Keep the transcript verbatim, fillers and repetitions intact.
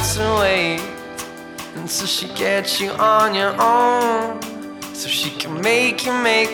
to wait until she gets you on your own, so she can make you make